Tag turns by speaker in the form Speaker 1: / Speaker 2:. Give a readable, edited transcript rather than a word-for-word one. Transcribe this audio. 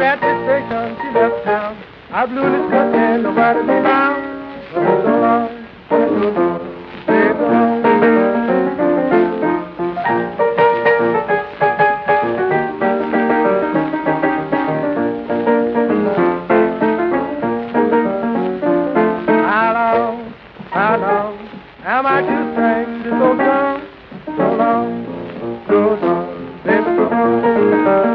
Speaker 1: at the station, she left town. I blew the truck and nobody be around. So long, so long, say so long. How long am I to stay?